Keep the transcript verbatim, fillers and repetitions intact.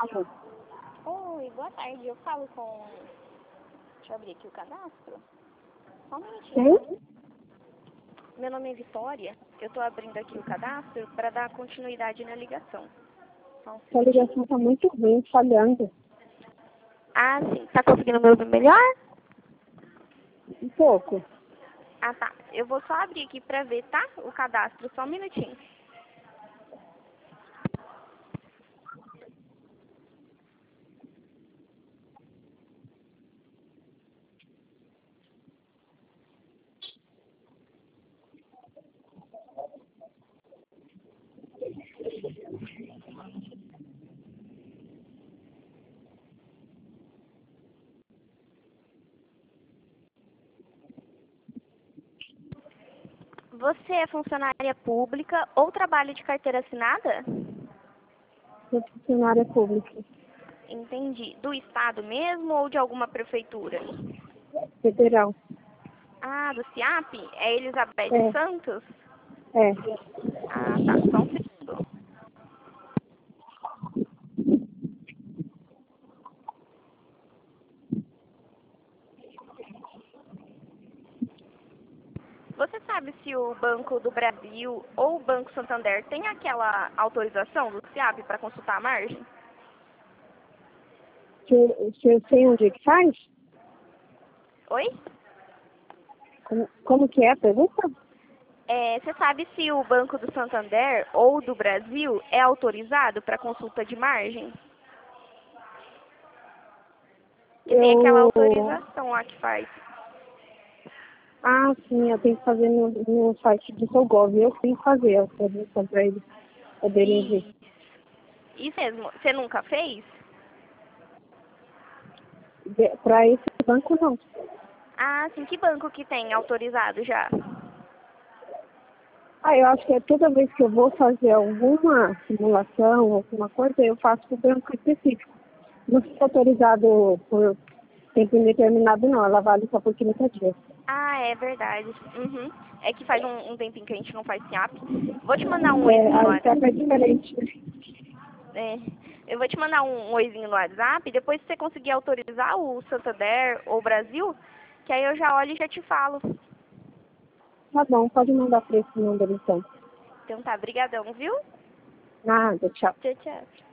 Alô. Oi, boa tarde. Eu falo com... Deixa eu abrir aqui o cadastro. Só um minutinho. Quem? Meu nome é Vitória. Eu estou abrindo aqui o cadastro para dar continuidade na ligação. Só um Sua segundinho. ligação está muito ruim, falhando. Ah, sim. Tá conseguindo me ouvir melhor? Um pouco. Ah, tá. Eu vou só abrir aqui para ver, tá? O cadastro. Só um minutinho. Você é funcionária pública ou trabalha de carteira assinada? Sou funcionária pública. Entendi. Do estado mesmo ou de alguma prefeitura? Federal. Ah, do CIAP? É Elizabeth É. Santos? É. Ah, tá. Só um segundo. Você sabe se o Banco do Brasil ou o Banco Santander tem aquela autorização do CIAP para consultar a margem? Se, se eu sei onde é que faz? Oi? Como, como que é a pergunta? É, você sabe se o Banco do Santander ou do Brasil é autorizado para consulta de margem? Que tem aquela Eu... autorização lá que faz. Ah, sim, eu tenho que fazer no, no site do Sogov. Eu tenho que fazer a autorização para eles poderem ver. E isso mesmo. Você nunca fez? Para esse banco, não. Ah, sim. Que banco que tem autorizado já? Ah, eu acho que é toda vez que eu vou fazer alguma simulação, alguma coisa, eu faço com o banco específico. Não fica autorizado por tempo indeterminado, não. Ela vale só por trinta dias. Ah, é verdade. Uhum. É que faz um, um tempinho que a gente não faz SIAP. Vou te mandar um É, oizinho no a etapa é WhatsApp. diferente. É, eu vou te mandar um, um oizinho no WhatsApp. Depois, se você conseguir autorizar o Santander ou o Brasil, que aí eu já olho e já te falo. Tá bom, pode mandar para esse número, então. Então tá, brigadão, viu? Nada, tchau. Tchau, tchau.